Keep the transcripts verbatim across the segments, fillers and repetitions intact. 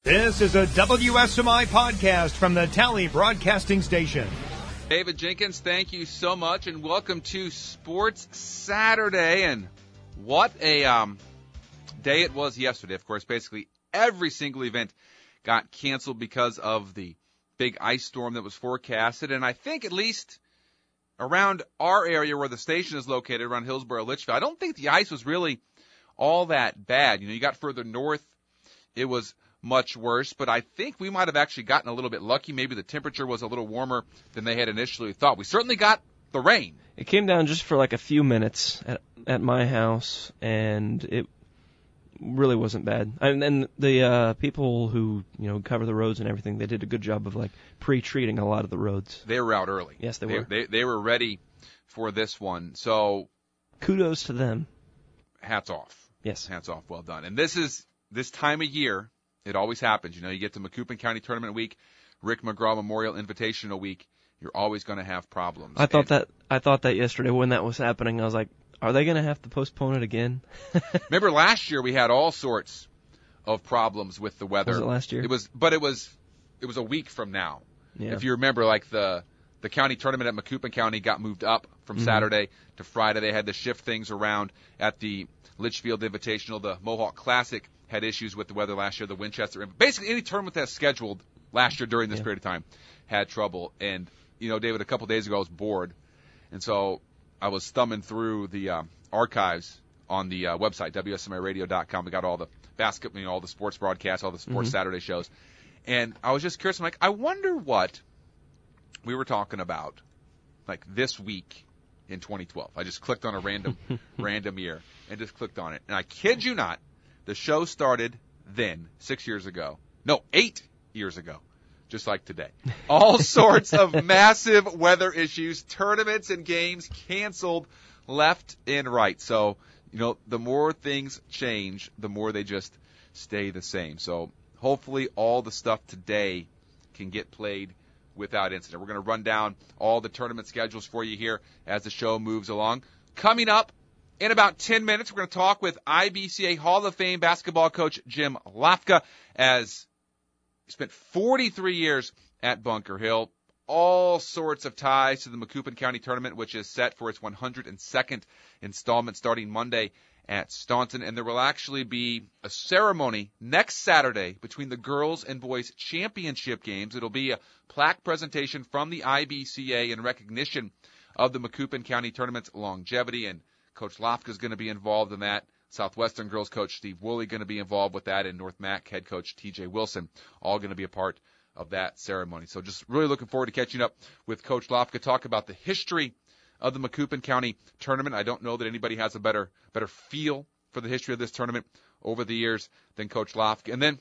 This is a W S M I podcast from the Tally Broadcasting Station. David Jenkins, thank you so much, and welcome to Sports Saturday. And what a um, day it was yesterday. Of course, basically every single event got canceled because of the big ice storm that was forecasted. And I think at least around our area where the station is located, around Hillsborough, Litchfield, I don't think the ice was really all that bad. You know, you got further north, it was much worse, but I think we might have actually gotten a little bit lucky. Maybe the temperature was a little warmer than they had initially thought. We certainly got the rain. It came down just for like a few minutes at at my house, and it really wasn't bad. And, and the uh, people who you know cover the roads and everything, they did a good job of like pre-treating a lot of the roads. They were out early. Yes, they, they were. They, they were ready for this one. So kudos to them. Hats off. Yes. Hats off. Well done. And this is this time of year. It always happens. You know, you get to Macoupin County Tournament Week, Rick McGraw Memorial Invitational Week, you're always going to have problems. I thought and that I thought that yesterday when that was happening. I was like, are they going to have to postpone it again? Remember last year we had all sorts of problems with the weather. Was it last year? It was, but it was it was a week from now. Yeah. If you remember, like the the county tournament at Macoupin County got moved up from mm-hmm. Saturday to Friday. They had to shift things around at the Litchfield Invitational. The Mohawk Classic had issues with the weather last year. The Winchester, basically any tournament that's scheduled last year during this yeah. period of time had trouble. And, you know, David, a couple days ago I was bored. And so I was thumbing through the um, archives on the uh, website, W S M I radio dot com. We got all the basketball, you know, all the sports broadcasts, all the sports mm-hmm. Saturday shows. And I was just curious. I'm like, I wonder what we were talking about, like, this week in twenty twelve. I just clicked on a random, random year and just clicked on it. And I kid you not, the show started then, six years ago. No, eight years ago, just like today. All sorts of massive weather issues, tournaments and games canceled left and right. So, you know, the more things change, the more they just stay the same. So hopefully all the stuff today can get played without incident. We're going to run down all the tournament schedules for you here as the show moves along. Coming up, in about ten minutes, we're going to talk with I B C A Hall of Fame basketball coach Jim Lafka, as he spent forty-three years at Bunker Hill. All sorts of ties to the Macoupin County Tournament, which is set for its one hundred second installment starting Monday at Staunton. And there will actually be a ceremony next Saturday between the girls and boys championship games. It'll be a plaque presentation from the I B C A in recognition of the Macoupin County Tournament's longevity, and Coach Lafka is going to be involved in that. Southwestern girls coach Steve Woolley going to be involved with that, and North Mac head coach T J Wilson all going to be a part of that ceremony. So just really looking forward to catching up with Coach Lafka, talk about the history of the Macoupin County Tournament. I don't know that anybody has a better better feel for the history of this tournament over the years than Coach Lafka. And then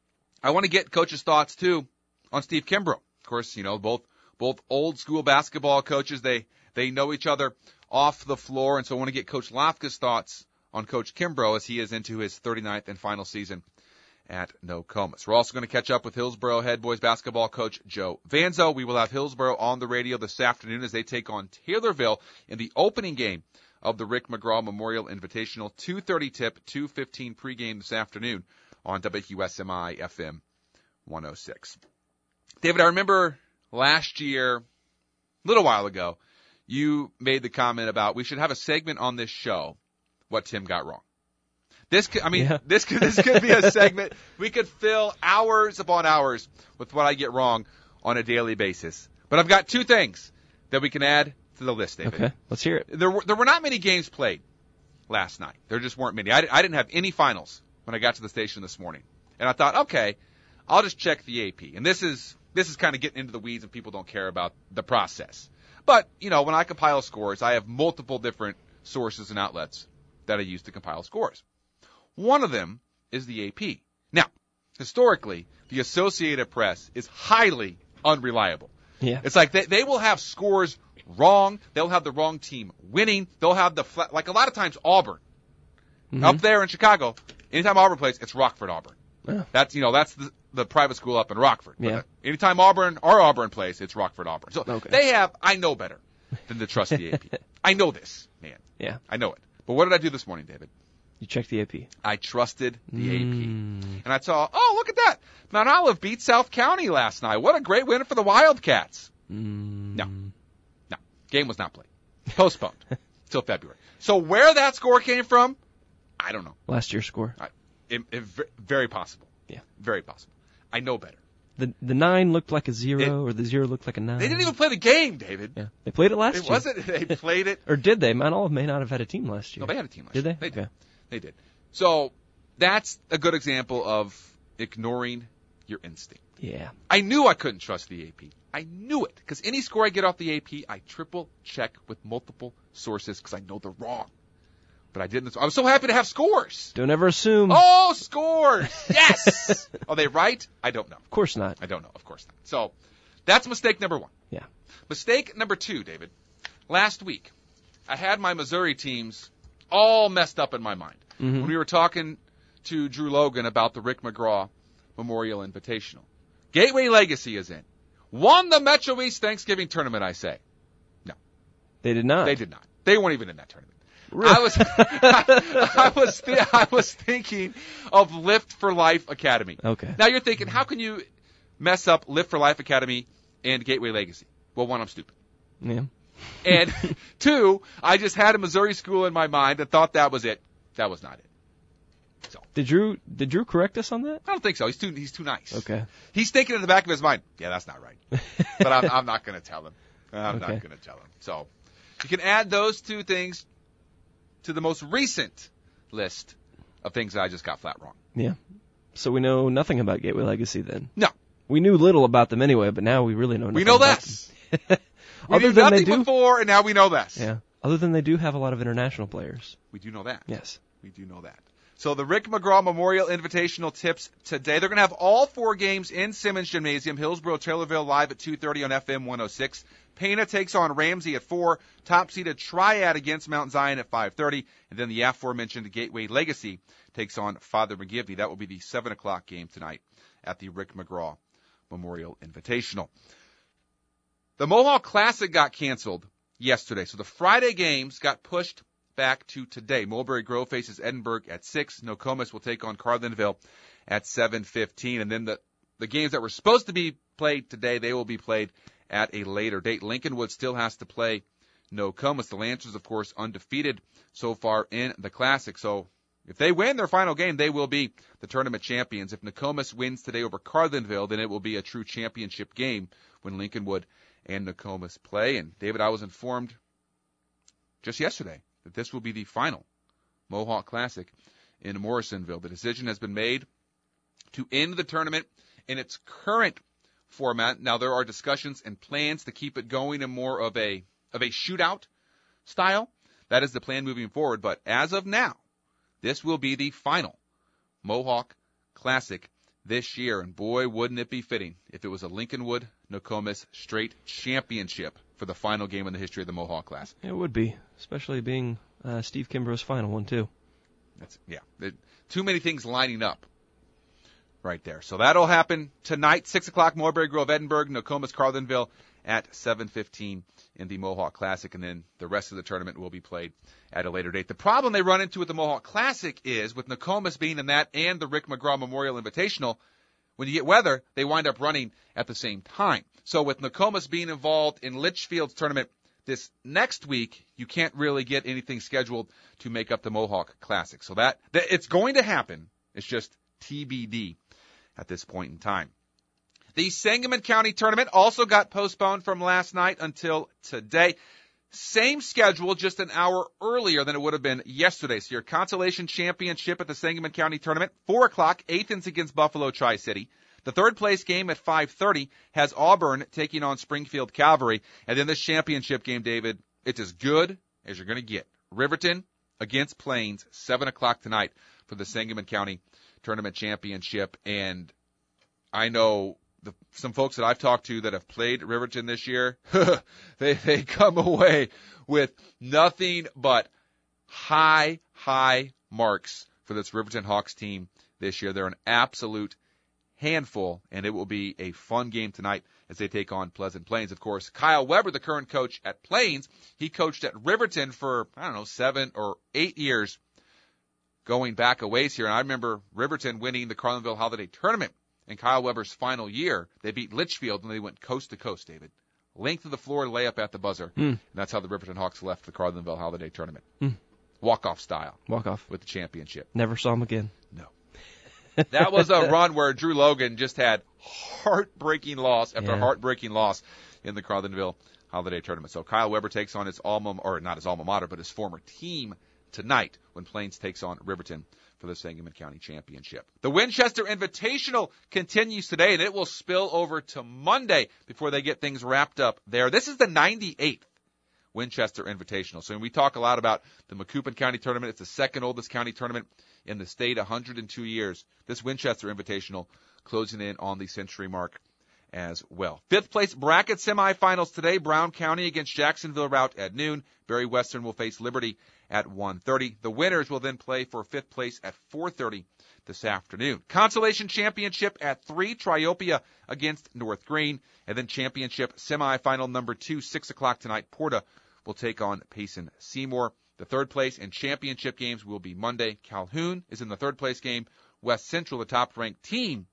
I want to get Coach's thoughts, too, on Steve Kimbrough. Of course, you know, both both old school basketball coaches, they they know each other off the floor, and so I want to get Coach Lafka's thoughts on Coach Kimbrough as he is into his thirty-ninth and final season at Nokomis. We're also going to catch up with Hillsborough head boys basketball coach Joe Vanzo. We will have Hillsborough on the radio this afternoon as they take on Taylorville in the opening game of the Rick McGraw Memorial Invitational. two thirty tip, two fifteen pregame this afternoon on W S M I F M one oh six. David, I remember last year, a little while ago, you made the comment about we should have a segment on this show, what Tim got wrong. This could, I mean, yeah. this could this could be a segment. We could fill hours upon hours with what I get wrong on a daily basis. But I've got two things that we can add to the list, David. Okay, let's hear it. There were, there were not many games played last night. There just weren't many. I, I didn't have any finals when I got to the station this morning. And I thought, okay, I'll just check the A P. And this is this is kind of getting into the weeds and people don't care about the process. But, you know, when I compile scores, I have multiple different sources and outlets that I use to compile scores. One of them is the A P. Now, historically, the Associated Press is highly unreliable. Yeah. It's like they, they will have scores wrong. They'll have the wrong team winning. They'll have the, flat, like a lot of times Auburn. Mm-hmm. Up there in Chicago, anytime Auburn plays, it's Rockford Auburn. Yeah. That's, you know, that's the, the private school up in Rockford. Yeah. But anytime Auburn or Auburn plays, it's Rockford Auburn. So okay. They have, I know better than to trust the A P. I know this, man. Yeah. I know it. But what did I do this morning, David? You checked the A P. I trusted the mm. A P. And I saw, oh, look at that. Mount Olive beat South County last night. What a great win for the Wildcats. Mm. No. No. Game was not played. Postponed till February. So where that score came from, I don't know. Last year's score. I, it, it, very possible. Yeah. Very possible. I know better. The the nine looked like a zero, It, or the zero looked like a nine. They didn't even play the game, David. Yeah, they played it last It year. wasn't. They played it. Or did they? Mount Olive may not have had a team last year. No, they had a team last did year. they? They did. Okay. They did. So that's a good example of ignoring your instinct. Yeah. I knew I couldn't trust the A P. I knew it because any score I get off the A P, I triple check with multiple sources because I know they're wrong. But I didn't. I was so happy to have scores. Don't ever assume. Oh, scores! Yes. Are they right? I don't know. Of course not. I don't know. Of course not. So that's mistake number one. Yeah. Mistake number two, David. Last week, I had my Missouri teams all messed up in my mind Mm-hmm. when we were talking to Drew Logan about the Rick McGraw Memorial Invitational. Gateway Legacy is in. Won the Metro East Thanksgiving tournament, I say. No. They did not. They did not. They weren't even in that tournament. Really? I was, I, I was, th- I was thinking of Lift for Life Academy. Okay. Now you're thinking, how can you mess up Lift for Life Academy and Gateway Legacy? Well, one, I'm stupid. Yeah. And two, I just had a Missouri school in my mind and thought that was it. That was not it. So Did Drew did Drew correct us on that? I don't think so. He's too he's too nice. Okay. He's thinking in the back of his mind, yeah, that's not right. But I'm, I'm not going to tell him. I'm Okay. not going to tell him. So you can add those two things to the most recent list of things that I just got flat wrong. Yeah. So we know nothing about Gateway Legacy then. No. We knew little about them anyway, but now we really know nothing We know about less. them. We Other knew than they nothing do, before, and now we know less. yeah. Other than they do have a lot of international players. We do know that. Yes. We do know that. So the Rick McGraw Memorial Invitational tips today. They're going to have all four games in Simmons Gymnasium. Hillsborough, Taylorville live at two thirty on F M one oh six. Pana takes on Ramsey at four. Top-seeded Triad against Mount Zion at five thirty. And then the aforementioned Gateway Legacy takes on Father McGivney. That will be the seven o'clock game tonight at the Rick McGraw Memorial Invitational. The Mohawk Classic got canceled yesterday, so the Friday games got pushed back to today. Mulberry Grove faces Edinburgh at six. Nokomis will take on Carlinville at seven fifteen. And then the, the games that were supposed to be played today, they will be played at a later date. Lincolnwood still has to play Nokomis. The Lancers, of course, undefeated so far in the Classic. So if they win their final game, they will be the tournament champions. If Nokomis wins today over Carlinville, then it will be a true championship game when Lincolnwood and Nokomis play. And, David, I was informed just yesterday that this will be the final Mohawk Classic in Morrisonville. The decision has been made to end the tournament in its current format. Now, there are discussions and plans to keep it going in more of a of a shootout style. That is the plan moving forward. But as of now, this will be the final Mohawk Classic this year. And boy, wouldn't it be fitting if it was a Lincolnwood Nokomis straight championship for the final game in the history of the Mohawk Classic. It would be, especially being uh, Steve Kimbrough's final one, too. That's, yeah, it, too many things lining up right there. So that'll happen tonight, six o'clock, Mulberry Grove, Edinburgh, Nokomis, Carlinville at seven fifteen in the Mohawk Classic, and then the rest of the tournament will be played at a later date. The problem they run into with the Mohawk Classic is, with Nokomis being in that and the Rick McGraw Memorial Invitational, when you get weather, they wind up running at the same time. So with Nokomis being involved in Litchfield's tournament this next week, you can't really get anything scheduled to make up the Mohawk Classic. So that, that it's going to happen. It's just T B D at this point in time. The Sangamon County tournament also got postponed from last night until today. Same schedule, just an hour earlier than it would have been yesterday. So your consolation championship at the Sangamon County tournament, four o'clock, Athens against Buffalo Tri-City. The third place game at five thirty has Auburn taking on Springfield Cavalry. And then this championship game, David, it's as good as you're going to get. Riverton against Plains, seven o'clock tonight for the Sangamon County tournament championship. And I know the, some folks that I've talked to that have played Riverton this year, they, they come away with nothing but high, high marks for this Riverton Hawks team this year. They're an absolute handful, and it will be a fun game tonight as they take on Pleasant Plains. Of course, Kyle Weber, the current coach at Plains, he coached at Riverton for, I don't know, seven or eight years. going back a ways here. And I remember Riverton winning the Carlinville Holiday Tournament in Kyle Weber's final year. They beat Litchfield and they went coast to coast, David. Length of the floor layup at the buzzer. Mm. And that's how the Riverton Hawks left the Carlinville Holiday Tournament. Mm. Walk-off style. Walk-off. With the championship. Never saw him again. No. That was a run where Drew Logan just had heartbreaking loss after yeah. heartbreaking loss in the Carlinville Holiday Tournament. So Kyle Weber takes on his alma, or not his alma mater, but his former team tonight when Plains takes on Riverton for the Sangamon County Championship. The Winchester Invitational continues today, and it will spill over to Monday before they get things wrapped up there. This is the ninety-eighth Winchester Invitational. So when we talk a lot about the Macoupin County Tournament, it's the second oldest county tournament in the state, one hundred two years. This Winchester Invitational closing in on the century mark as well. Fifth place bracket semifinals today. Brown County against Jacksonville Route at noon. Berry Western will face Liberty at one thirty. The winners will then play for fifth place at four thirty this afternoon. Consolation Championship at three, Triopia against North Green. And then Championship semifinal number two, six o'clock tonight. Porta will take on Payson Seymour. The third place and championship games will be Monday. Calhoun is in the third place game. West Central, the top-ranked team,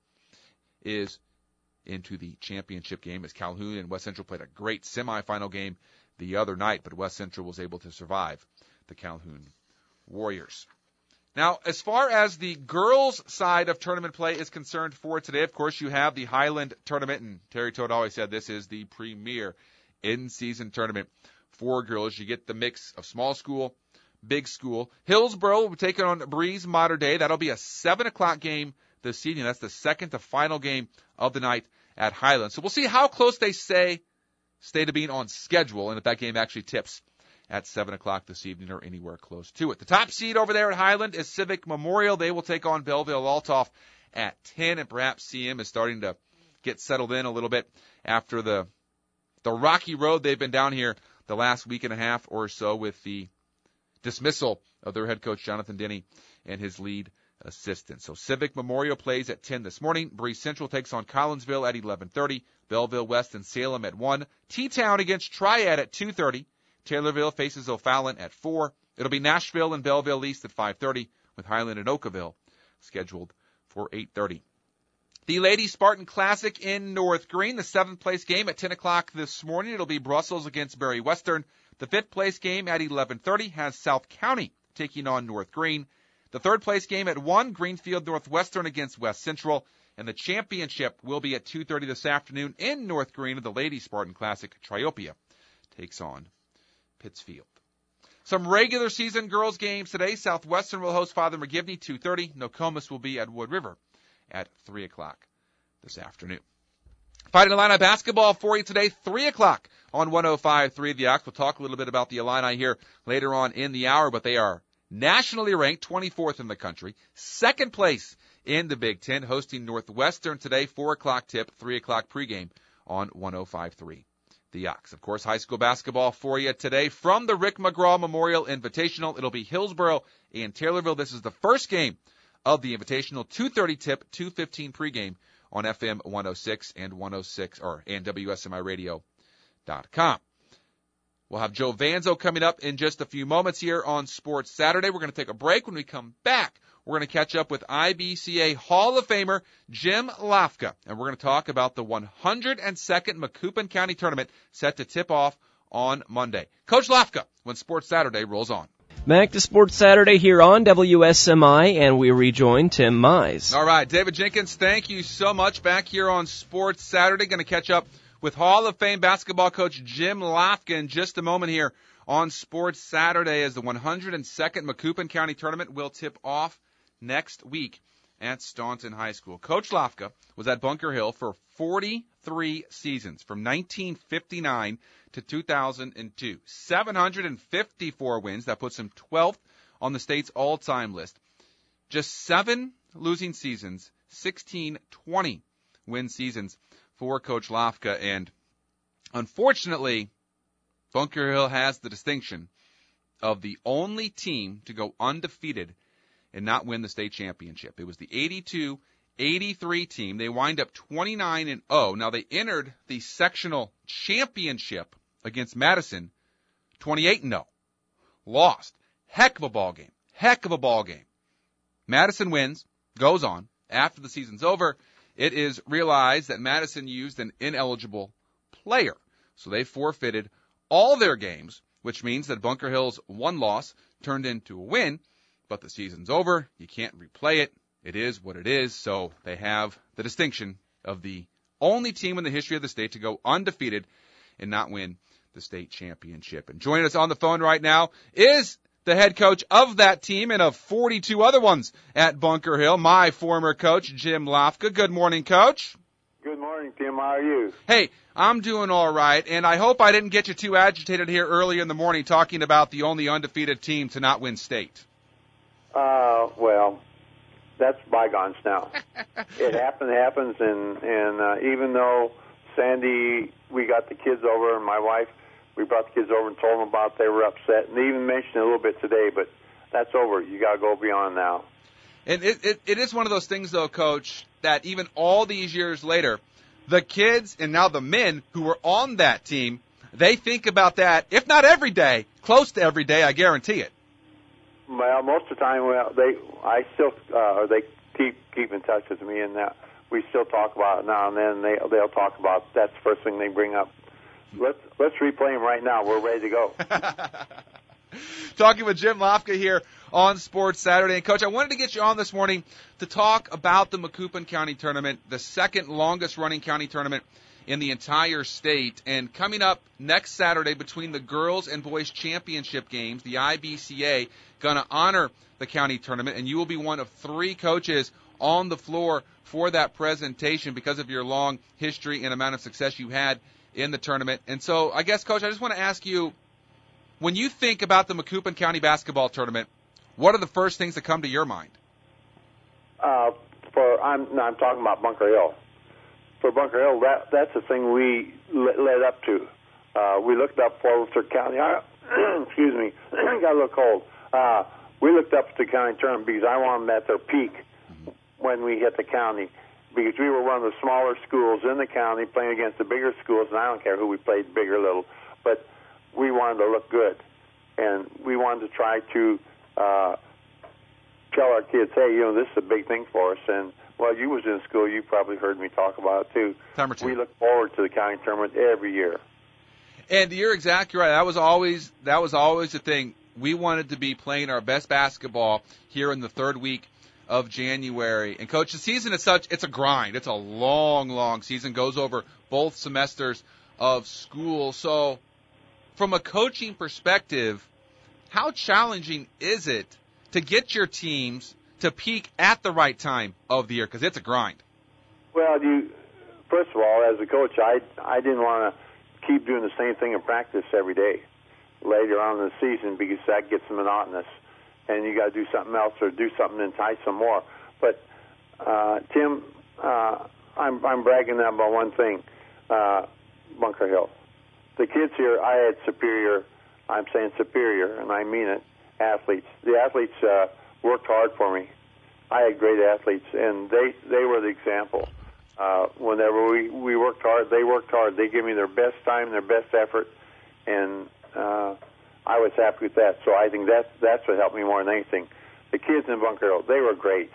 is into the championship game as Calhoun and West Central played a great semifinal game the other night, but West Central was able to survive the Calhoun Warriors. Now, as far as the girls' side of tournament play is concerned for today, of course, you have the Highland Tournament, and Terry Toad always said this is the premier in-season tournament for girls. You get the mix of small school, big school. Hillsboro will be taking on Breeze Mater Dei. That'll be a seven o'clock game this evening. That's the second to final game of the night at Highland. So we'll see how close they stay, stay to being on schedule, and if that game actually tips at seven o'clock this evening or anywhere close to it. The top seed over there at Highland is Civic Memorial. They will take on Belleville Altoff at ten, and perhaps C M is starting to get settled in a little bit after the the rocky road they've been down here the last week and a half or so with the dismissal of their head coach, Jonathan Denny, and his lead assistant. So Civic Memorial plays at ten this morning. Breeze Central takes on Collinsville at eleven thirty. Belleville West and Salem at one. T-Town against Triad at two thirty. Taylorville faces O'Fallon at four. It'll be Nashville and Belleville East at five thirty, with Highland and Oakville scheduled for eight thirty. The Ladies Spartan Classic in North Green, the seventh place game at ten o'clock this morning. It'll be Brussels against Berry Western. The fifth place game at eleven thirty has South County taking on North Green. The third place game at one, Greenfield Northwestern against West Central. And the championship will be at two thirty this afternoon in North Green of the Ladies Spartan Classic. Triopia takes on Pittsfield. Some regular season girls games today. Southwestern will host Father McGivney, two thirty. Nokomis will be at Wood River at three o'clock this afternoon. Fighting Illini basketball for you today, three o'clock on one oh five point three The Ox. We'll talk a little bit about the Illini here later on in the hour, but they are nationally ranked twenty-fourth in the country, second place in the Big Ten, hosting Northwestern today, four o'clock tip, three o'clock pregame on one oh five point three The Ox. Of course, high school basketball for you today from the Rick McGraw Memorial Invitational. It'll be Hillsboro and Taylorville. This is the first game of the Invitational, two thirty tip, two fifteen pregame on F M one oh six and one oh six or and W S M I radio dot com. We'll have Joe Vanzo coming up in just a few moments here on Sports Saturday. We're going to take a break. When we come back, we're going to catch up with I B C A Hall of Famer Jim Lafka, and we're going to talk about the one hundred second Macoupin County Tournament set to tip off on Monday. Coach Lafka, when Sports Saturday rolls on. Back to Sports Saturday here on W S M I, and we rejoin Tim Mize. All right, David Jenkins, thank you so much. Back here on Sports Saturday, going to catch up with Hall of Fame basketball coach Jim Lafka in just a moment here on Sports Saturday as the one hundred second Macoupin County Tournament will tip off next week at Staunton High School. Coach Lafka was at Bunker Hill for forty-three seasons, from nineteen fifty-nine to two thousand two. seven hundred fifty-four wins. That puts him twelfth on the state's all-time list. Just seven losing seasons, sixteen twenty-win seasons for Coach Lafka. And unfortunately, Bunker Hill has the distinction of the only team to go undefeated and not win the state championship. It was the eighty-two eighty-three team. They wind up twenty-nine and oh. Now, they entered the sectional championship against Madison twenty-eight and oh. Lost. Heck of a ball game. Heck of a ball game. Madison wins, goes on. After the season's over, it is realized that Madison used an ineligible player. So they forfeited all their games, which means that Bunker Hill's one loss turned into a win. But the season's over. You can't replay it. It is what it is. So they have the distinction of the only team in the history of the state to go undefeated and not win the state championship. And joining us on the phone right now is the head coach of that team and of forty-two other ones at Bunker Hill, my former coach, Jim Lofka. Good morning, Coach. Good morning, Tim. How are you? Hey, I'm doing all right, and I hope I didn't get you too agitated here early in the morning talking about the only undefeated team to not win state. Uh, well, that's bygones now. It happened, happens, and and uh, even though Sandy, we got the kids over, and my wife, we brought the kids over and told them about it, they were upset, and they even mentioned it a little bit today, but that's over. You got to go beyond now. And it, it, it is one of those things, though, Coach, that even all these years later, the kids and now the men who were on that team, they think about that, if not every day, close to every day, I guarantee it. Well, most of the time, well, they, I still, uh, they keep keep in touch with me, and that we still talk about it now and then. They they'll talk about it. That's the first thing they bring up. Let's let's replay them right now. We're ready to go. Talking with Jim Lofka here on Sports Saturday. And, Coach, I wanted to get you on this morning to talk about the Macoupin County Tournament, the second longest-running county tournament in the entire state. And coming up next Saturday between the girls and boys championship games, the I B C A going to honor the county tournament, and you will be one of three coaches on the floor for that presentation because of your long history and amount of success you had in the tournament. And so I guess, Coach, I just want to ask you, when you think about the Macoupin County basketball tournament, what are the first things that come to your mind? Uh, for I'm no, I'm talking about Bunker Hill. For Bunker Hill, that that's the thing we led up to. Uh, we looked up Forester County. I, excuse me, got a little cold. Uh, we looked up to the county tournament because I wanted them at their peak mm-hmm. when we hit the county, because we were one of the smaller schools in the county playing against the bigger schools, and I don't care who we played, big or little, but we wanted to look good, and we wanted to try to uh, tell our kids, hey, you know, this is a big thing for us. And well, you was in school, you probably heard me talk about it too. Time or two. We look forward to the county tournament every year. And you're exactly right. That was always that was always the thing. We wanted to be playing our best basketball here in the third week of January. And, Coach, the season is such, it's a grind. It's a long, long season. Goes over both semesters of school. So from a coaching perspective, how challenging is it to get your teams to peak at the right time of the year? Because it's a grind. Well, you first of all, as a coach, I I didn't want to keep doing the same thing in practice every day later on in the season, because that gets monotonous, and you got to do something else or do something to entice them more. But uh, Tim, uh, I'm I'm bragging about one thing, uh, Bunker Hill. The kids here, I had superior. I'm saying superior, and I mean it. Athletes. The athletes uh, worked hard for me. I had great athletes, and they they were the example. Uh, whenever we, we worked hard, they worked hard. They gave me their best time, their best effort, and uh, I was happy with that. So I think that that's what helped me more than anything. The kids in Bunker Hill, they were great.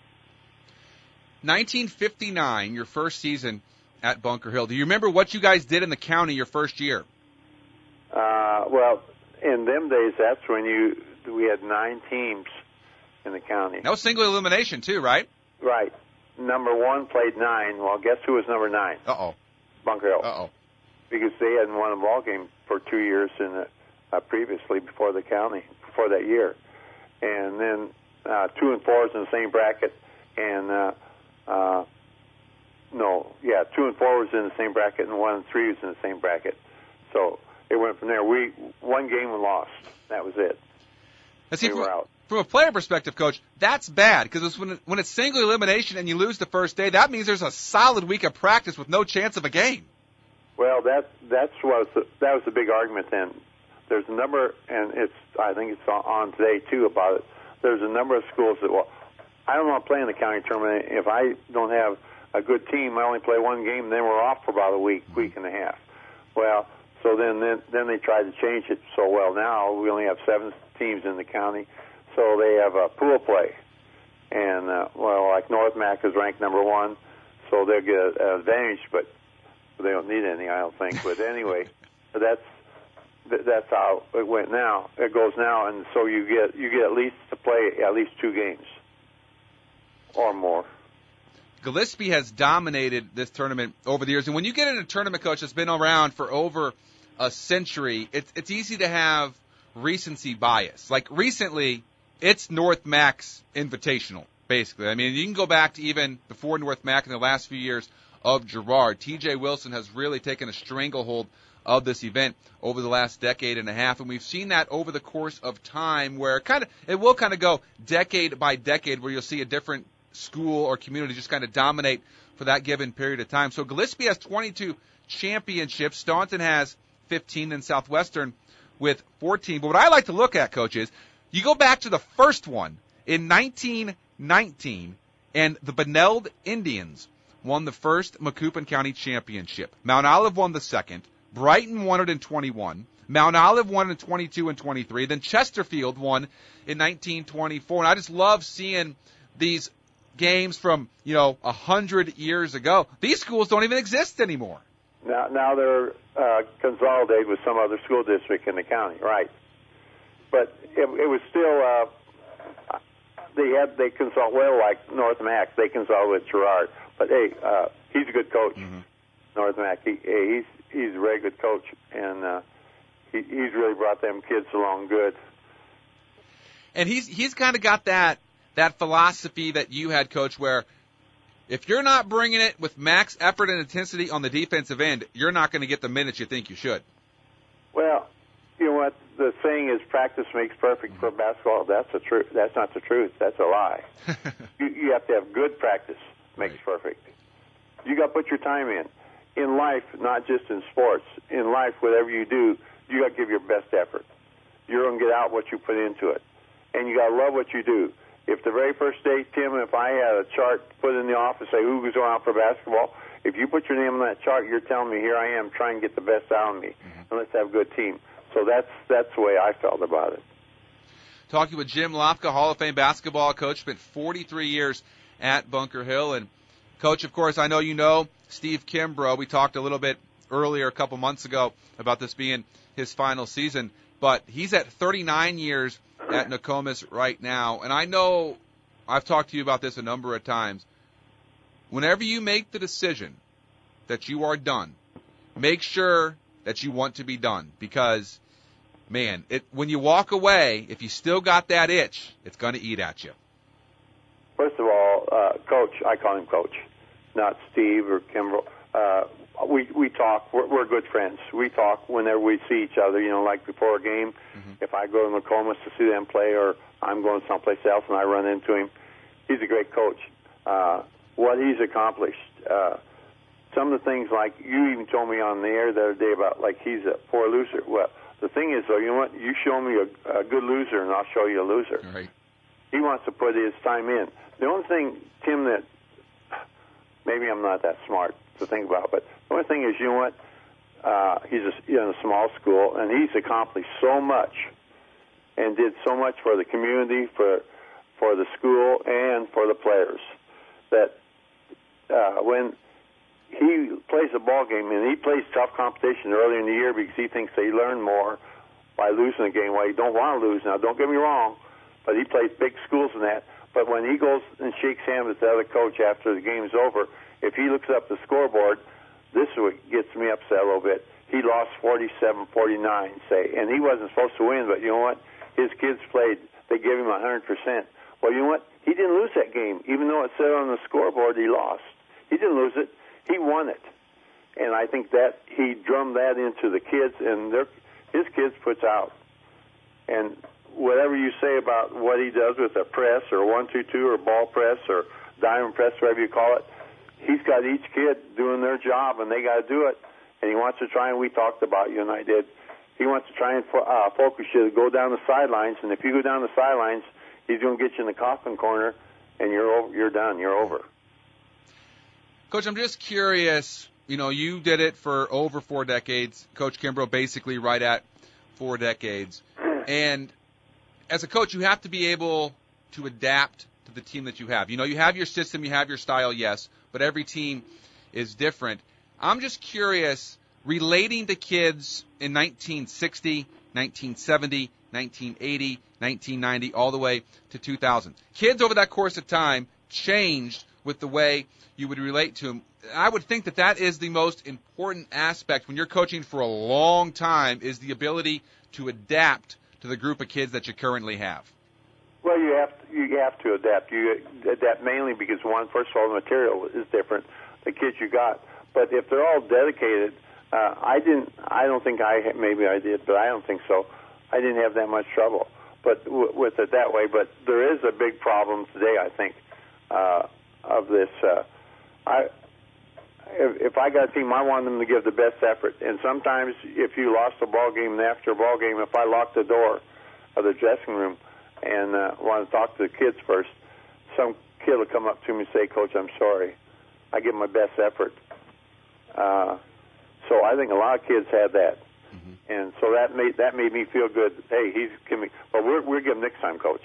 nineteen fifty-nine, your first season at Bunker Hill. Do you remember what you guys did in the county your first year? Uh, well, in them days, that's when you we had nine teams in the county. That was single elimination too, right? Right. Number one played nine. Well, guess who was number nine? Uh-oh. Bunker Hill. Uh-oh. Because they hadn't won a ball game for two years in the, uh, previously before the county, before that year. And then uh, two and four was in the same bracket, and uh, uh, no, yeah, two and four was in the same bracket, and one and three was in the same bracket. So it went from there. We one game and lost. That was it. Let's see, we were from, out. From a player perspective, Coach, that's bad, because it's when, it, when it's single elimination and you lose the first day, that means there's a solid week of practice with no chance of a game. Well, that that's was the, that was the big argument then. There's a number, and it's I think it's on today too about it. There's a number of schools that, well, I don't want to play in the county tournament if I don't have a good team. I only play one game, and then we're off for about a week, week and a half. Well, so then then, then they tried to change it. So well, now we only have seven teams in the county. So they have a pool play, And, uh, well, like North Mac is ranked number one, so they'll get an advantage, but they don't need any, I don't think. But anyway, that's that's how it went now. It goes now, and so you get you get at least to play at least two games or more. Gillespie has dominated this tournament over the years, and when you get in a tournament, Coach, that's been around for over a century, it's it's easy to have recency bias. Like recently, it's North Mac's Invitational, basically. I mean, you can go back to even before North Mac in the last few years of Girard. T J Wilson has really taken a stranglehold of this event over the last decade and a half, and we've seen that over the course of time where kind of it will kind of go decade by decade where you'll see a different school or community just kind of dominate for that given period of time. So Gillespie has twenty-two championships. Staunton has fifteen, and Southwestern with fourteen. But what I like to look at, Coach, is you go back to the first one in nineteen nineteen, and the Beneld Indians won the first Macoupin County Championship. Mount Olive won the second. Brighton won it in twenty-one. Mount Olive won in twenty-two and twenty-three. Then Chesterfield won in nineteen twenty-four. And I just love seeing these games from, you know, a hundred years ago. These schools don't even exist anymore. Now, now they're uh, consolidated with some other school district in the county, right? But it, it was still uh, they had they consult well like North Mac. They consult with Girard, but hey, uh, he's a good coach. Mm-hmm. North Mac, he, he's he's a very good coach, and uh, he, he's really brought them kids along good. And he's he's kind of got that that philosophy that you had, Coach, where if you're not bringing it with max effort and intensity on the defensive end, you're not going to get the minutes you think you should. Well, you know what? The saying is practice makes perfect for basketball. That's the truth. That's not the truth. That's a lie. you, you have to have good practice makes right. perfect. You got to put your time in. In life, not just in sports. In life, whatever you do, you got to give your best effort. You're going to get out what you put into it. And you got to love what you do. If the very first day, Tim, if I had a chart put in the office, say who goes on for basketball, if you put your name on that chart, you're telling me, here I am trying to get the best out of me, mm-hmm. and let's have a good team. So that's that's the way I felt about it. Talking with Jim Lofka, Hall of Fame basketball coach, spent forty-three years at Bunker Hill. And, Coach, of course, I know you know Steve Kimbrough. We talked a little bit earlier, a couple months ago, about this being his final season. But he's at thirty-nine years at Nokomis right now. And I know I've talked to you about this a number of times. Whenever you make the decision that you are done, make sure that you want to be done. Because, man, it, when you walk away, if you still got that itch, it's going to eat at you. First of all, uh, Coach, I call him Coach, not Steve or Kimbrough. Uh, we we talk. We're, we're good friends. We talk whenever we see each other. You know, like before a game, mm-hmm. if I go to Nokomis to see them play, or I'm going someplace else and I run into him, he's a great coach. Uh, what he's accomplished, uh, some of the things like you even told me on the air the other day about like he's a poor loser. Well, the thing is, though, you know what? You show me a, a good loser, and I'll show you a loser. Right. He wants to put his time in. The only thing, Tim, that maybe I'm not that smart to think about, but the only thing is, you know what? Uh, he's a, you know, in a small school, and he's accomplished so much and did so much for the community, for for the school, and for the players that uh, when he plays a ball game, and he plays tough competition early in the year because he thinks they learn more by losing a game. Well, he don't want to lose. Now, don't get me wrong, but he plays big schools in that. But when he goes and shakes hands with the other coach after the game's over, if he looks up the scoreboard, this is what gets me upset a little bit. He lost forty-seven forty-nine, say, and he wasn't supposed to win, but you know what? His kids played. They gave him one hundred percent. Well, you know what? He didn't lose that game. Even though it said on the scoreboard he lost. He didn't lose it. He won it. And I think that he drummed that into the kids, and their, his kids puts out. And whatever you say about what he does with a press or one two two or ball press or diamond press, whatever you call it, he's got each kid doing their job, and they got to do it. And he wants to try, and we talked about, you and I did, he wants to try and fo- uh, focus you to go down the sidelines, and if you go down the sidelines, he's going to get you in the coffin corner, and you're over, you're done, you're over. Coach, I'm just curious, you know, you did it for over four decades. Coach Kimbrough basically right at four decades. And as a coach, you have to be able to adapt to the team that you have? You know, you have your system, you have your style, yes, but every team is different. I'm just curious, relating to kids in nineteen sixty, nineteen seventy, nineteen eighty, nineteen ninety, all the way to two thousand. Kids over that course of time changed with the way you would relate to them. I would think that that is the most important aspect when you're coaching for a long time, is the ability to adapt to the group of kids that you currently have. Well, you have to, you have to adapt. You adapt mainly because, one, first of all, the material is different, the kids you got. But if they're all dedicated, uh, I didn't. I don't think I maybe I did, but I don't think so. I didn't have that much trouble, but w- with it that way. But there is a big problem today, I think, uh, of this. Uh, I. If, if I got a team, I want them to give the best effort. And sometimes, if you lost a ball game, and after a ball game, if I locked the door of the dressing room and uh, want to talk to the kids first, some kid will come up to me and say, "Coach, I'm sorry. I give my best effort." Uh, so I think a lot of kids have that, mm-hmm. and so that made that made me feel good. Hey, he's giving me. But we're we're giving next time, Coach.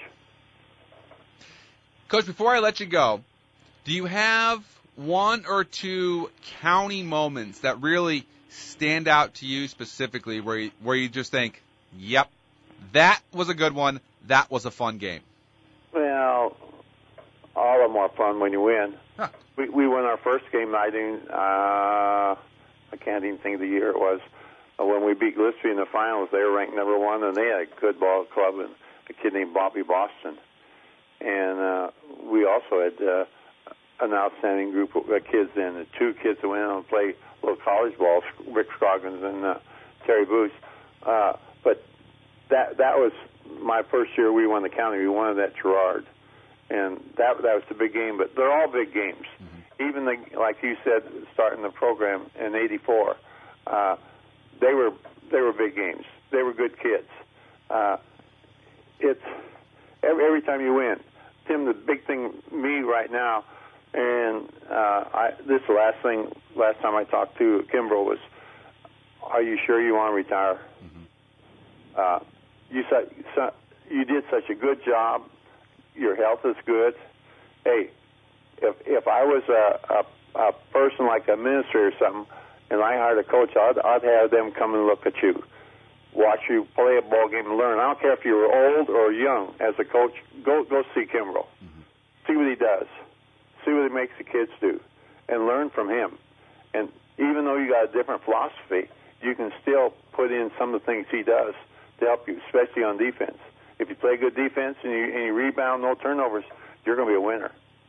Coach, before I let you go, do you have one or two county moments that really stand out to you specifically, where you, where you just think, "Yep, that was a good one. That was a fun game"? Well, all of them are fun when you win. Huh. We we won our first game. I didn't. Uh, I can't even think of the year it was. Uh, when we beat Gillespie in the finals, they were ranked number one, and they had a good ball club and a kid named Bobby Boston. And uh, we also had uh, an outstanding group of uh, kids then. The two kids that went out and played little college ball, Rick Scroggins and uh, Terry Booth. Uh, but that that was my first year we won the county. We won it at Girard. And that that was the big game. But they're all big games. Mm-hmm. Even the, like you said, starting the program in eighty-four, uh, they were they were big games. They were good kids. Uh, it's every, every time you win. Tim, the big thing me right now, and uh, I, this is the last thing, last time I talked to Kimbrough was, are you sure you want to retire? Mm-hmm. Uh, you said so, you did such a good job. Your health is good. Hey, if if I was a, a, a person like a minister or something, and I hired a coach, I'd, I'd have them come and look at you, watch you play a ball game and learn. I don't care if you were old or young. As a coach, go go see Kimbrough. Mm-hmm. See what he does. See what he makes the kids do, and learn from him. And even though you got a different philosophy, you can still put in some of the things he does to help you, especially on defense. If you play good defense and you, and you rebound, no turnovers, you're going to be a winner.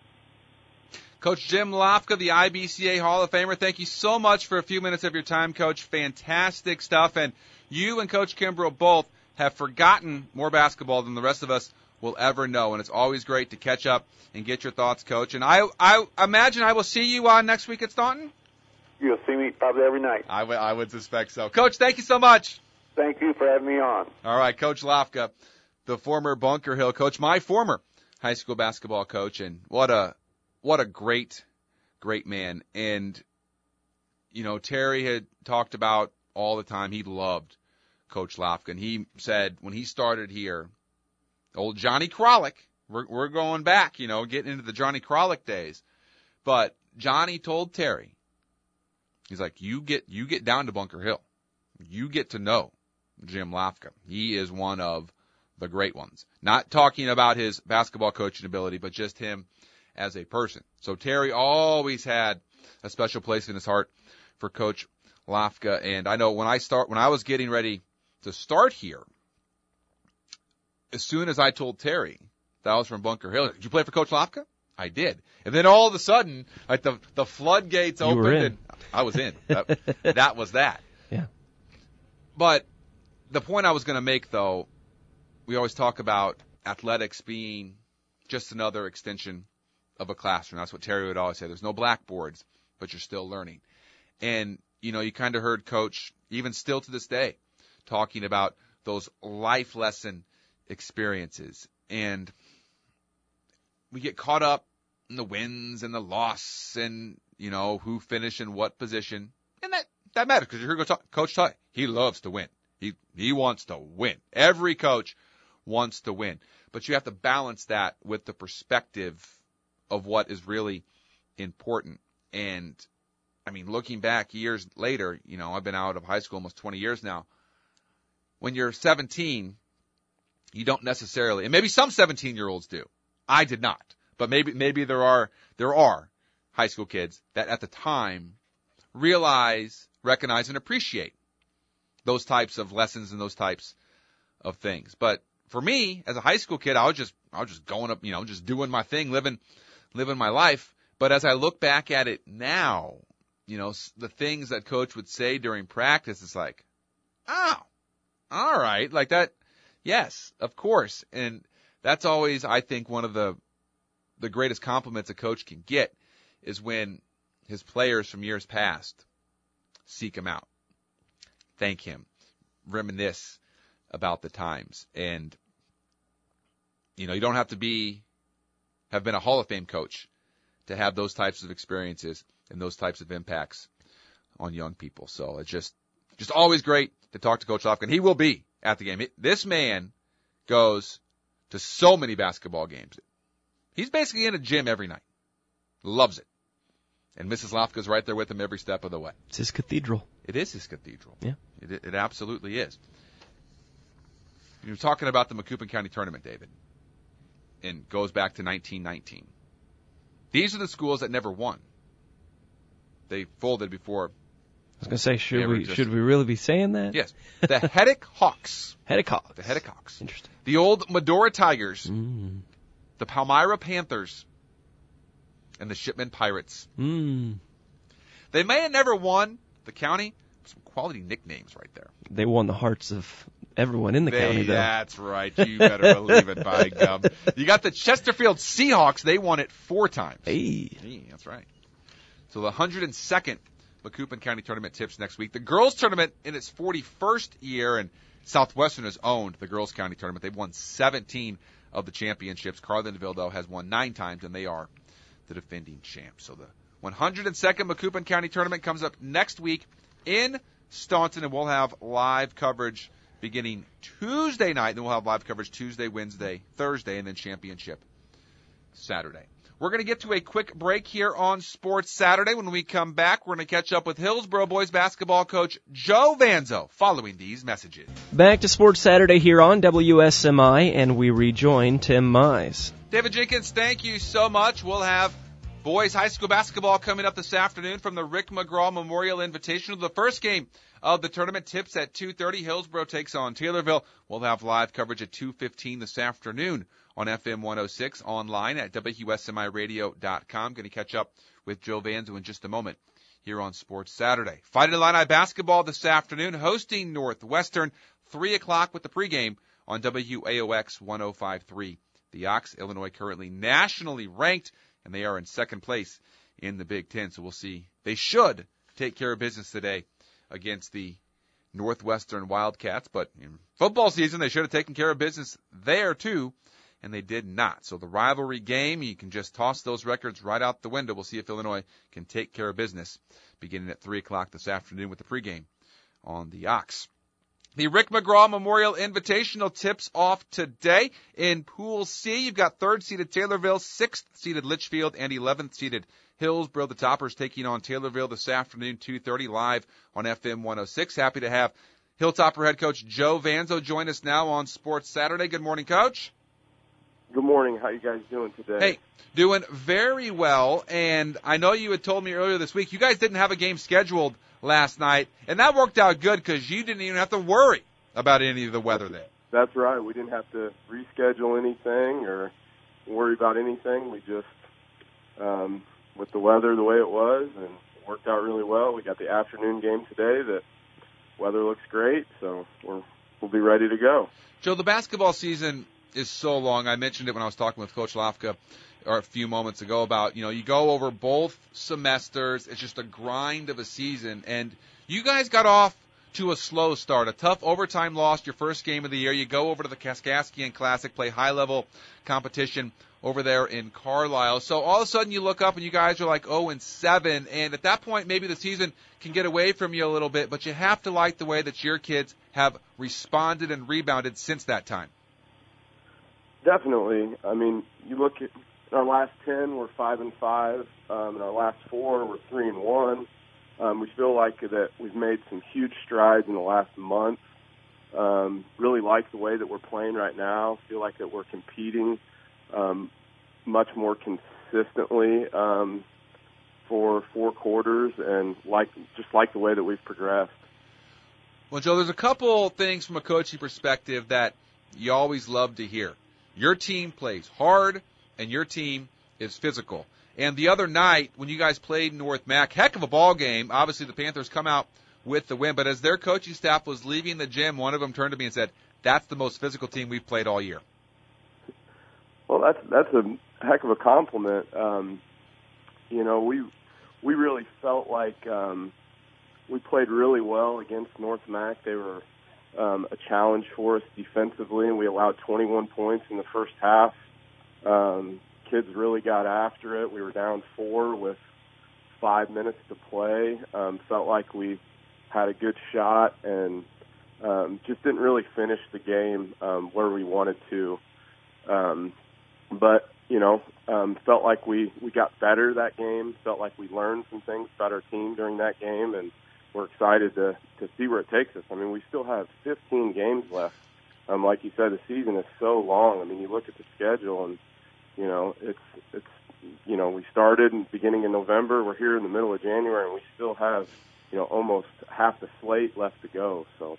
Coach Jim Lafka, the I B C A Hall of Famer, thank you so much for a few minutes of your time, Coach. Fantastic stuff. And you and Coach Kimbrough both have forgotten more basketball than the rest of us will ever know. And it's always great to catch up and get your thoughts, Coach. And I, I imagine I will see you on next week at Staunton? You'll see me probably every night. I, w- I would suspect so. Coach, thank you so much. Thank you for having me on. All right, Coach Lafka, the former Bunker Hill coach, my former high school basketball coach, and what a what a great, great man. And, you know, Terry had talked about all the time he loved Coach Lafka, and he said when he started here, old Johnny Kralik, we're, we're going back, you know, getting into the Johnny Kralik days, but Johnny told Terry, he's like, you get you get down to Bunker Hill, you get to know Jim Lafka. He is one of the great ones. Not talking about his basketball coaching ability, but just him as a person. So Terry always had a special place in his heart for Coach Lafka. And I know when I start, when I was getting ready to start here, as soon as I told Terry that I was from Bunker Hill, did you play for Coach Lafka? I did. And then all of a sudden, like the the floodgates you opened, were in. and I was in. That, that was that. Yeah. But the point I was going to make, though, we always talk about athletics being just another extension of a classroom. That's what Terry would always say. There's no blackboards, but you're still learning. And, you know, you kind of heard Coach, even still to this day, talking about those life lesson experiences. And we get caught up in the wins and the loss and, you know, who finished in what position. And that, that matters because you heard Coach talk. He loves to win. He, he wants to win. Every coach wants to win. But you have to balance that with the perspective of what is really important. And, I mean, looking back years later, you know, I've been out of high school almost twenty years now. When you're seventeen, you don't necessarily, and maybe some seventeen-year-olds do. I did not. But maybe maybe there are there are high school kids that at the time realize, recognize, and appreciate those types of lessons and those types of things. But for me, as a high school kid, I was just I was just going up, you know, just doing my thing, living living my life. But as I look back at it now, you know, the things that Coach would say during practice, it's like, oh, all right, like that. Yes, of course. And that's always, I think, one of the the greatest compliments a coach can get is when his players from years past seek him out, thank him, reminisce about the times. And, you know, you don't have to be, have been a Hall of Fame coach to have those types of experiences and those types of impacts on young people. So it's just, just always great to talk to Coach Lofka, and he will be at the game. This man goes to so many basketball games. He's basically in a gym every night. Loves it. And Missus Lofka's right there with him every step of the way. It's his cathedral. It is his cathedral. Yeah. It, it absolutely is. You were talking about the Macoupin County Tournament, David, and goes back to nineteen nineteen. These are the schools that never won. They folded before. I was going to say, should we just, should we really be saying that? Yes. The Heddick Hawks. Heddick Hawks. The Heddick Hawks. Interesting. The old Medora Tigers. Mm. The Palmyra Panthers. And the Shipman Pirates. Mm. They may have never won the county. Some quality nicknames right there. They won the hearts of everyone in the they, county, though. That's right. You better believe it, by gum. You got the Chesterfield Seahawks. They won it four times. Hey. Hey, that's right. So the one hundred second Macoupin County Tournament tips next week. The girls tournament in its forty-first year, and Southwestern has owned the girls county tournament. They've won seventeen of the championships. Carlinville, though, has won nine times, and they are the defending champs. So the one hundred second Macoupin County Tournament comes up next week in Staunton, and we'll have live coverage beginning Tuesday night. Then we'll have live coverage Tuesday, Wednesday, Thursday, and then championship Saturday. We're going to get to a quick break here on Sports Saturday. When we come back, we're going to catch up with Hillsboro boys basketball coach Joe Vanzo following these messages. Back to Sports Saturday here on W S M I, and we rejoin Tim Mize. David Jenkins, thank you so much. We'll have boys high school basketball coming up this afternoon from the Rick McGraw Memorial Invitational. The first game of the tournament tips at two thirty. Hillsboro takes on Taylorville. We'll have live coverage at two fifteen this afternoon on F M one oh six, online at W S M I radio dot com. Going to catch up with Joe Vanzo in just a moment here on Sports Saturday. Fighting Illini basketball this afternoon, hosting Northwestern, three o'clock with the pregame on W A O X one oh five point three. The Ox, Illinois, currently nationally ranked, and they are in second place in the Big Ten. So we'll see. They should take care of business today against the Northwestern Wildcats. But in football season, they should have taken care of business there, too, and they did not. So the rivalry game, you can just toss those records right out the window. We'll see if Illinois can take care of business beginning at three o'clock this afternoon with the pregame on the Ox. The Rick McGraw Memorial Invitational tips off today. In Pool C, you've got third-seeded Taylorville, sixth-seeded Litchfield, and eleventh-seeded Hillsboro. The Toppers taking on Taylorville this afternoon, two thirty, live on F M one oh six. Happy to have Hilltopper head coach Joe Vanzo join us now on Sports Saturday. Good morning, Coach. Good morning. How you guys doing today? Hey, doing very well. And I know you had told me earlier this week you guys didn't have a game scheduled last night, and that worked out good because you didn't even have to worry about any of the weather there. That's right. We didn't have to reschedule anything or worry about anything. We just, um, with the weather the way it was, and it worked out really well. We got the afternoon game today. The weather looks great, so we're, we'll be ready to go. Joe, the basketball season is so long. I mentioned it when I was talking with Coach Lofka or a few moments ago about, you know, you go over both semesters. It's just a grind of a season. And you guys got off to a slow start, a tough overtime loss your first game of the year. You go over to the Kaskaskian Classic, play high-level competition over there in Carlisle. So all of a sudden you look up and you guys are like oh and seven. And at that point, maybe the season can get away from you a little bit. But you have to like the way that your kids have responded and rebounded since that time. Definitely. I mean, you look at our last ten, we're five and five, um, and our last four, we're three and one. Um, we feel like that we've made some huge strides in the last month. Um, really like the way that we're playing right now. Feel like that we're competing um, much more consistently um, for four quarters, and like just like the way that we've progressed. Well, Joe, there's a couple things from a coaching perspective that you always love to hear. Your team plays hard, and your team is physical. And the other night, when you guys played North Mac, heck of a ball game. Obviously, the Panthers come out with the win. But as their coaching staff was leaving the gym, one of them turned to me and said, "That's the most physical team we've played all year." Well, that's that's a heck of a compliment. Um, you know, we we really felt like um, we played really well against North Mac. They were um, a challenge for us defensively, and we allowed twenty-one points in the first half. Um, kids really got after it. We were down four with five minutes to play. Um, felt like we had a good shot and um, just didn't really finish the game um, where we wanted to. Um, but, you know, um, felt like we, we got better that game, felt like we learned some things about our team during that game, and we're excited to, to see where it takes us. I mean, we still have fifteen games left. Um, like you said, the season is so long. I mean, you look at the schedule and, you know, it's, it's, you know, we started in beginning in November. We're here in the middle of January, and we still have, you know, almost half the slate left to go. So,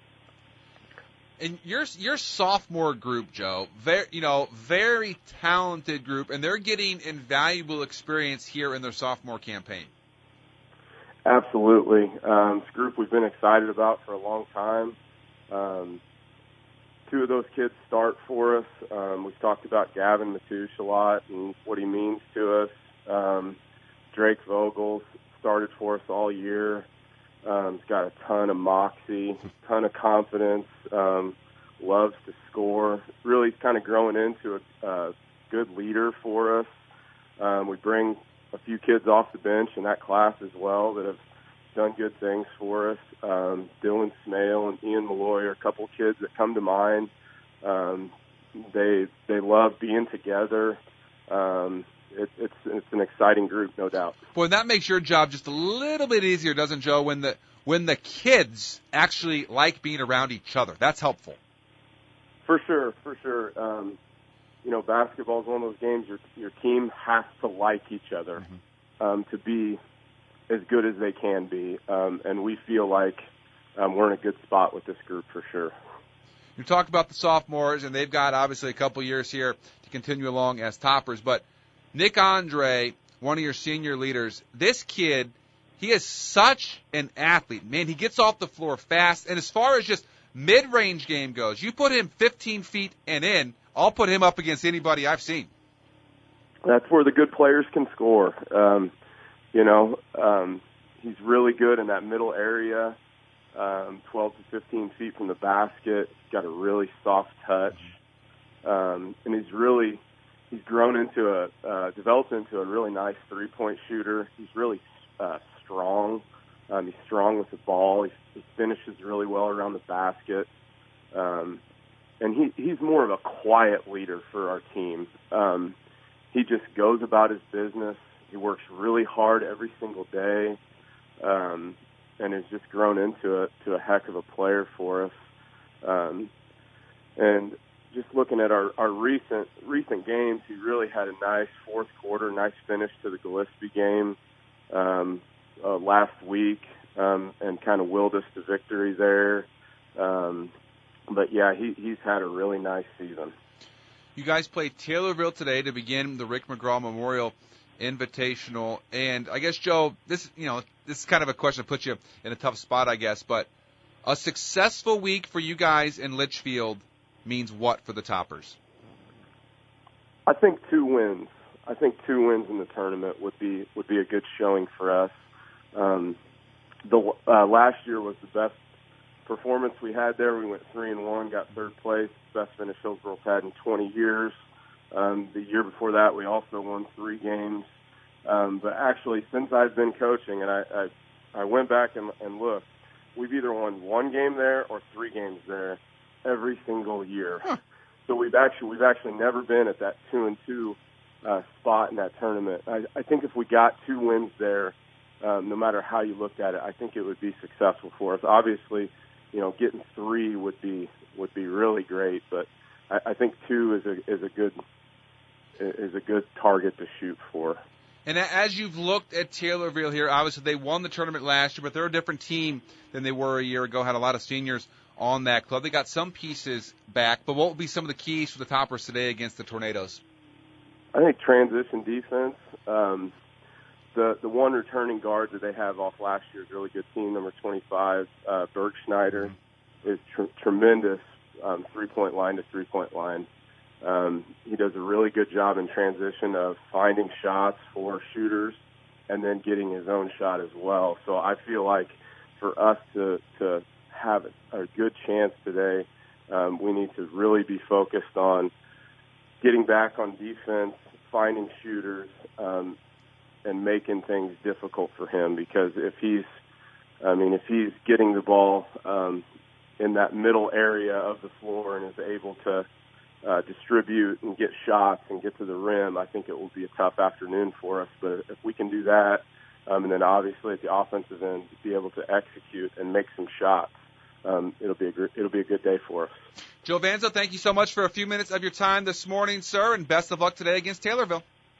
and your your sophomore group, Joe, very you know very talented group, and they're getting invaluable experience here in their sophomore campaign. Absolutely, um, it's a group we've been excited about for a long time. Um, Two of those kids start for us. Um, we've talked about Gavin Matoush a lot and what he means to us. Um, Drake Vogel started for us all year. Um, he's got a ton of moxie, ton of confidence, um, loves to score. Really kind of growing into a uh, good leader for us. Um, we bring a few kids off the bench in that class as well that have done good things for us. Um, Dylan Smale and Ian Malloy are a couple kids that come to mind. Um, they they love being together. Um, it, it's it's an exciting group, no doubt. Boy, that makes your job just a little bit easier, doesn't it, Joe? When the when the kids actually like being around each other, that's helpful. For sure, for sure. Um, you know, basketball is one of those games your your team has to like each other mm-hmm. um, to be as good as they can be, um, and we feel like um, we're in a good spot with this group for sure. You talk about the sophomores, and they've got obviously a couple years here to continue along as toppers, but Nick Andre, one of your senior leaders, this kid, he is such an athlete. Man, he gets off the floor fast, and as far as just mid-range game goes, you put him fifteen feet and in, I'll put him up against anybody I've seen. That's where the good players can score. Um, You know, um, he's really good in that middle area, um, twelve to fifteen feet from the basket. He's got a really soft touch, um, and he's really he's grown into a uh, developed into a really nice three-point shooter. He's really uh, strong. Um, he's strong with the ball. He, he finishes really well around the basket, um, and he he's more of a quiet leader for our team. Um, he just goes about his business. He works really hard every single day, um, and has just grown into a to a heck of a player for us. Um, and just looking at our, our recent recent games, he really had a nice fourth quarter, nice finish to the Gillespie game um, uh, last week, um, and kind of willed us to victory there. Um, but yeah, he, he's had a really nice season. You guys played Taylorville today to begin the Rick McGraw Memorial Invitational, and I guess, Joe, this you know this is kind of a question that puts you in a tough spot, I guess, but a successful week for you guys in Litchfield means what for the Toppers? I think two wins. I think two wins in the tournament would be would be a good showing for us. Um, the uh, last year was the best performance we had there. We went three and one, got third place, best finish Hillsboro's had in twenty years. Um, the year before that, we also won three games. Um, but actually, since I've been coaching, and I, I, I went back and, and looked, we've either won one game there or three games there every single year. Huh. so we've actually we've actually never been at that two and two uh, spot in that tournament. I, I think if we got two wins there, um, no matter how you looked at it, I think it would be successful for us. Obviously, you know, getting three would be would be really great, but I, I think two is a is a good is a good target to shoot for. And as you've looked at Taylorville here, obviously they won the tournament last year, but they're a different team than they were a year ago. Had a lot of seniors on that club. They got some pieces back, but what will be some of the keys for the Toppers today against the Tornadoes? I think transition defense. Um, the the one returning guard that they have off last year's really good team, number twenty-five, uh, Berg Schneider, is tr- tremendous um, three-point line to three-point line. Um, he does a really good job in transition of finding shots for shooters and then getting his own shot as well. So I feel like for us to, to have a good chance today, um, we need to really be focused on getting back on defense, finding shooters, um, and making things difficult for him. Because if he's, I mean, if he's getting the ball um, in that middle area of the floor and is able to Uh, distribute and get shots and get to the rim, I think it will be a tough afternoon for us. But if we can do that, um, and then obviously at the offensive end, be able to execute and make some shots, um, it'll be a gr- it'll be a good day for us. Joe Vanzo, thank you so much for a few minutes of your time this morning, sir, and best of luck today against Taylorville.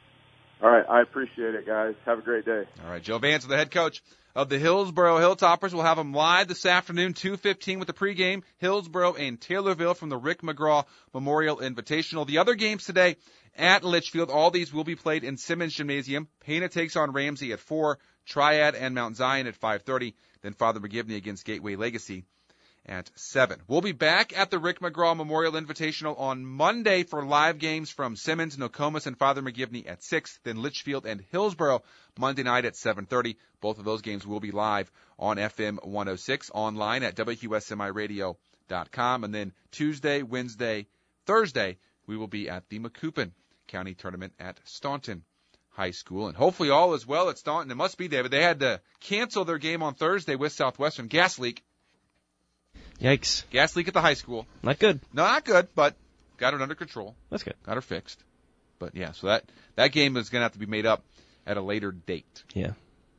All right, I appreciate it, guys. Have a great day. All right, Joe Vanzo, the head coach of the Hillsboro Hilltoppers. We'll have them live this afternoon, two fifteen with the pregame. Hillsboro and Taylorville from the Rick McGraw Memorial Invitational. The other games today at Litchfield, all these will be played in Simmons Gymnasium. Pana takes on Ramsey at four, Triad and Mount Zion at five thirty, then Father McGivney against Gateway Legacy at seven. We'll be back at the Rick McGraw Memorial Invitational on Monday for live games from Simmons, Nokomis, and Father McGivney at six, then Litchfield and Hillsboro Monday night at seven thirty. Both of those games will be live on F M one oh six, online at W Q S M I radio dot com, and then Tuesday, Wednesday, Thursday, we will be at the Macoupin County Tournament at Staunton High School. And hopefully all is well at Staunton. It must be, David. They had to cancel their game on Thursday with Southwestern. Gas leak. Yikes. Gas leak at the high school. Not good. No, not good, but got it under control. That's good. Got her fixed. But, yeah, so that, that game is going to have to be made up at a later date. Yeah.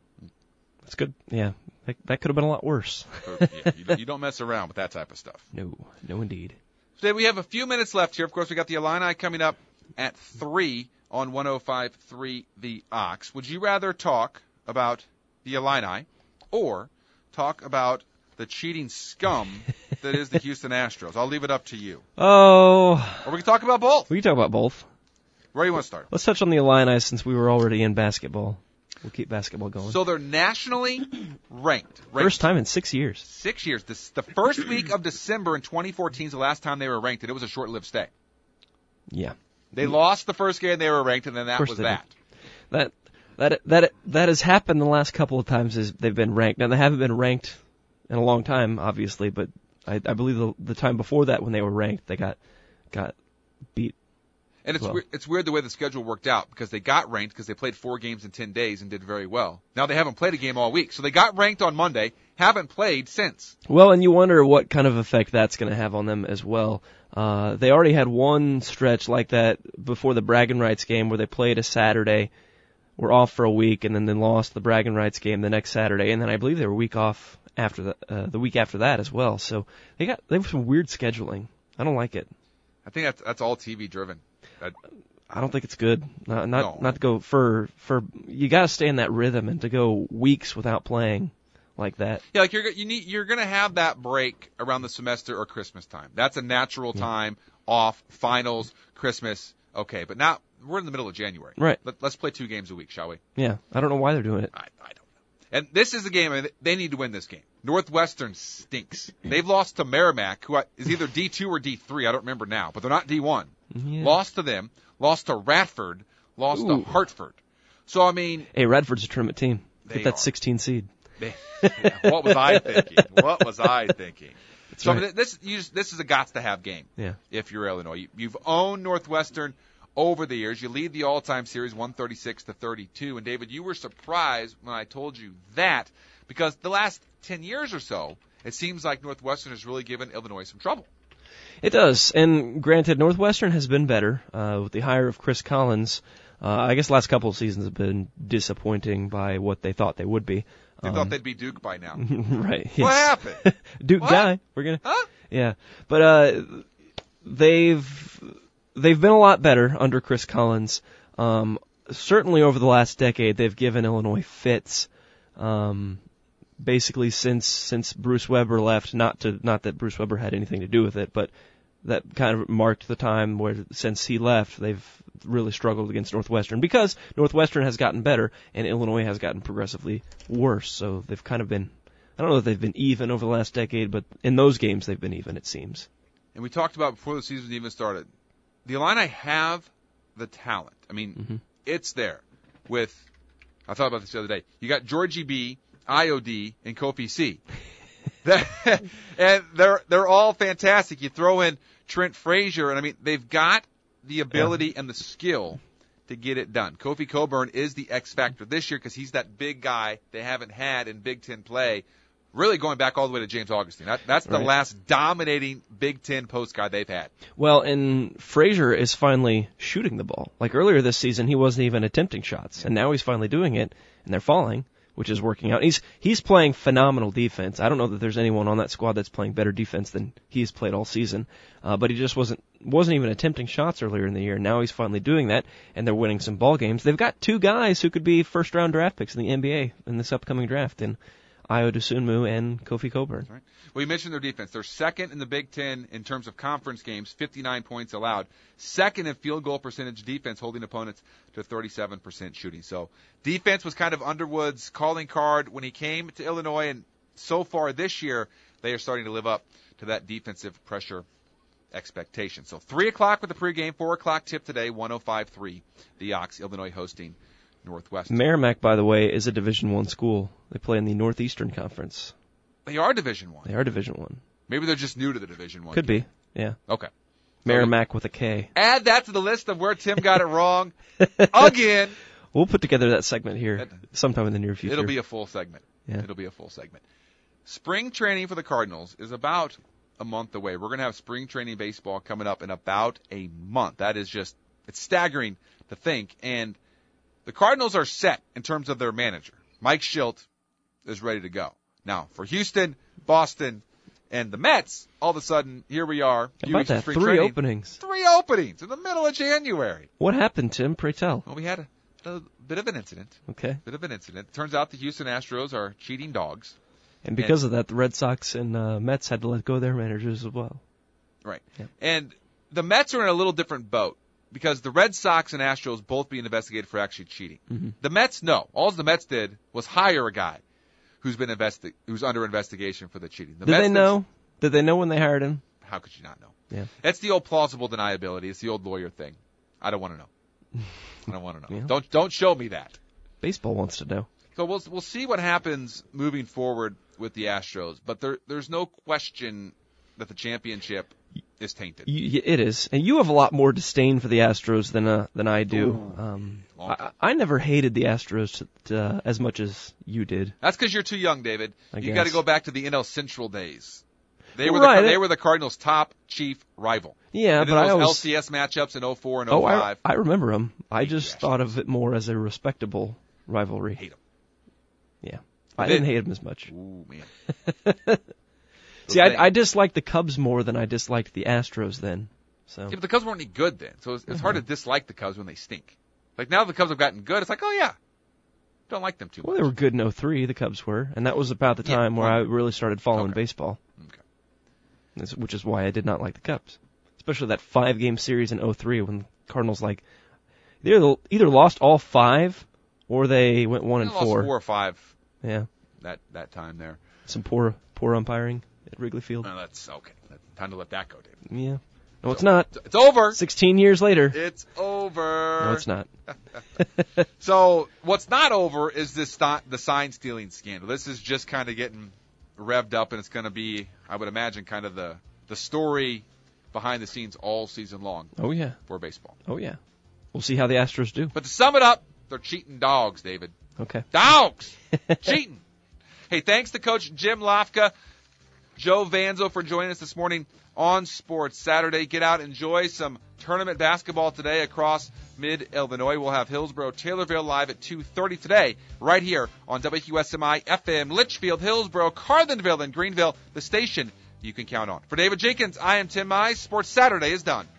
That's good. Yeah. That, that could have been a lot worse. So, yeah, you, you don't mess around with that type of stuff. No. No, indeed. Today we have a few minutes left here. Of course, we got the Illini coming up at three on one oh five point three The Ox. Would you rather talk about the Illini or talk about the cheating scum that is the Houston Astros? I'll leave it up to you. Oh. Or we can talk about both. We can talk about both. Where do you want to start? Let's touch on the Illini since we were already in basketball. We'll keep basketball going. So they're nationally ranked. ranked. First time in six years. Six years. This, the first week of December in twenty fourteen is the last time they were ranked, and it was a short-lived stay. Yeah. They yeah. lost the first game they were ranked, and then that was that. Did. That that that that has happened the last couple of times as they've been ranked. Now, they haven't been ranked in a long time, obviously, but I, I believe the, the time before that when they were ranked, they got got beat. And it's well. weird, it's weird the way the schedule worked out because they got ranked because they played four games in ten days and did very well. Now they haven't played a game all week. So they got ranked on Monday, haven't played since. Well, and you wonder what kind of effect that's going to have on them as well. Uh, they already had one stretch like that before the Bragging Rights game where they played a Saturday, were off for a week, and then they lost the Bragging Rights game the next Saturday. And then I believe they were a week off after the, uh, the week after that as well. So they got they have some weird scheduling. I don't like it. I think that's that's all T V driven. That, I don't think it's good. Not not, no. not to go for for you got to stay in that rhythm, and to go weeks without playing like that. Yeah, like you're you need you're gonna have that break around the semester or Christmas time. That's a natural yeah. time off. Finals, Christmas, okay. But now we're in the middle of January. Right. Let, let's play two games a week, shall we? Yeah. I don't know why they're doing it. I, I don't know. And this is a game. I mean, they need to win this game. Northwestern stinks. They've lost to Merrimack, who is either D two or D three. I don't remember now, but they're not D one. Yeah. Lost to them. Lost to Radford. Lost Ooh. to Hartford. So, I mean... Hey, Radford's a tournament team. Get that are. sixteen seed. They, what was I thinking? What was I thinking? That's so, right. I mean, this, you just, this is a gots-to-have game yeah. if you're Illinois. You, you've owned Northwestern over the years. You lead the all-time series one thirty-six to thirty-two. And, David, you were surprised when I told you that because the last ten years or so, it seems like Northwestern has really given Illinois some trouble. It does. And granted, Northwestern has been better uh, with the hire of Chris Collins. Uh, I guess the last couple of seasons have been disappointing by what they thought they would be. They um, thought they'd be Duke by now. Right. What yes. happened? Duke What? guy. We're gonna. Huh? Yeah. But uh, they've they've been a lot better under Chris Collins. Um, certainly over the last decade, they've given Illinois fits. Um, basically since since Bruce Weber left. Not to not that Bruce Weber had anything to do with it, but that kind of marked the time where since he left, they've really struggled against Northwestern because Northwestern has gotten better and Illinois has gotten progressively worse. So they've kind of been, I don't know if they've been even over the last decade, but in those games they've been even, it seems. And we talked about before the season even started, the Illini have the talent. I mean, Mm-hmm. it's there with, I thought about this the other day. You got Georgie B, I O D, and Kofi C. That, and they're they're all fantastic. You throw in Trent Frazier, and I mean, they've got the ability and the skill to get it done. Kofi Coburn is the X factor this year because he's that big guy they haven't had in Big Ten play, really going back all the way to James Augustine. That, that's the Right. last dominating Big Ten post guy they've had. Well, and Frazier is finally shooting the ball. Like earlier this season, he wasn't even attempting shots, and now he's finally doing it, and they're falling, which is working out. He's he's playing phenomenal defense. I don't know that there's anyone on that squad that's playing better defense than he's played all season, uh, but he just wasn't wasn't even attempting shots earlier in the year. Now he's finally doing that, and they're winning some ball games. They've got two guys who could be first round draft picks in the N B A in this upcoming draft, in Ayo Dosunmu and Kofi Coburn. Right. Well, you mentioned their defense. They're second in the Big Ten in terms of conference games, fifty-nine points allowed. Second in field goal percentage defense, holding opponents to thirty-seven percent shooting. So defense was kind of Underwood's calling card when he came to Illinois, and so far this year they are starting to live up to that defensive pressure expectation. So three o'clock with the pregame, four o'clock tip today, one oh five point three, the Ox, Illinois hosting Northwestern. Merrimack, by the way, is a Division One school. They play in the Northeastern Conference. They are Division One. They are Division One. Maybe they're just new to the Division One. Could be, yeah. Okay. Merrimack with a K. Add that to the list of where Tim got it wrong again. We'll put together that segment here sometime in the near future. It'll be a full segment. Yeah. It'll be a full segment. Spring training for the Cardinals is about a month away. We're going to have spring training baseball coming up in about a month. That is just, it's staggering to think. And the Cardinals are set in terms of their manager. Mike Schilt is ready to go. Now, for Houston, Boston, and the Mets, all of a sudden, here we are. How about that? Spring Three training. openings. Three openings in the middle of January. What happened, Tim? Pray tell. Well, we had a, a bit of an incident. Okay. Bit of an incident. Turns out the Houston Astros are cheating dogs. And because and, of that, the Red Sox and uh, Mets had to let go of their managers as well. Right. Yeah. And the Mets are in a little different boat because the Red Sox and Astros both being investigated for actually cheating. Mm-hmm. The Mets, no. All the Mets did was hire a guy who's been investi- who's under investigation for the cheating. The Did Mets they know? Did they know when they hired him? How could you not know? Yeah. That's the old plausible deniability. It's the old lawyer thing. I don't want to know. I don't want to know. Yeah. Don't don't show me that. Baseball wants to know. So we'll we'll see what happens moving forward with the Astros, but there there's no question that the championship is tainted. You, it is, and you have a lot more disdain for the Astros than uh, than I do. Um, I, I never hated the Astros to, to, uh, as much as you did. That's because you're too young, David. I You got to guess. go back to the N L Central days. They were Right. the they were the Cardinals' top chief rival. Yeah, and but those I always L C S matchups in oh four and oh oh five. I I remember them. I Hate just the thought Astros. of it more as a respectable rivalry. Hate them. Yeah, But I then- didn't hate them as much. Ooh man. See, I, I disliked the Cubs more than I disliked the Astros then. So Yeah, but the Cubs weren't any good then, so it's, it's hard to dislike the Cubs when they stink. Like now the Cubs have gotten good, it's like, oh yeah, don't like them too much. well, they were good in oh three. The Cubs were, and that was about the Yeah, time where well- I really started following Okay. baseball. Okay. That's- Which is why I did not like the Cubs, especially that five-game series in oh three when the Cardinals like they either either lost all five or they went one They and lost four. four or five Yeah, that that time there. some poor poor umpiring at Wrigley Field. No, that's okay. Time to let that go, David. Yeah, no, it's not. It's over. Sixteen years later, It's over. no, it's not. So what's not over is this st- the sign stealing scandal. This is just kind of getting revved up, and it's going to be, I would imagine, kind of the the story behind the scenes all season long Oh yeah, for baseball. oh yeah. We'll see how the Astros do. But to sum it up, they're cheating dogs, David. Okay. Dogs! Cheating. Hey, thanks to Coach Jim Lofka, Joe Vanzo for joining us this morning on Sports Saturday. Get out, enjoy some tournament basketball today across mid-Illinois. We'll have Hillsborough Taylorville live at two thirty today, right here on W Q S M I F M, Litchfield, Hillsborough, Carlinville, and Greenville, the station you can count on. For David Jenkins, I am Tim Mize. Sports Saturday is done.